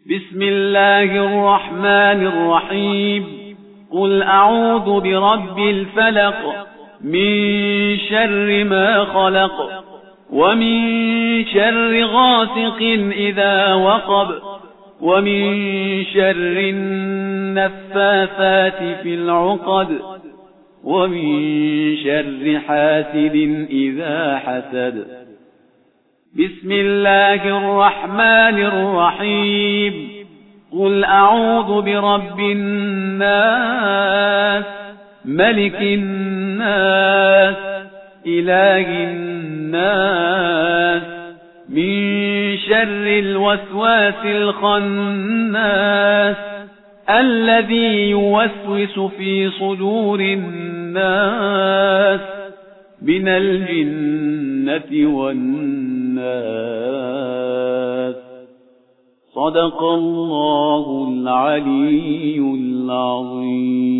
بسم الله الرحمن الرحيم قل أعوذ برب الفلق من شر ما خلق ومن شر غاسق إذا وقب ومن شر النفاثات في العقد ومن شر حاسد إذا حسد بسم الله الرحمن الرحيم قل أعوذ برب الناس ملك الناس إله الناس من شر الوسواس الخناس الذي يوسوس في صدور الناس من الجنة والناس صدق الله العلي العظيم.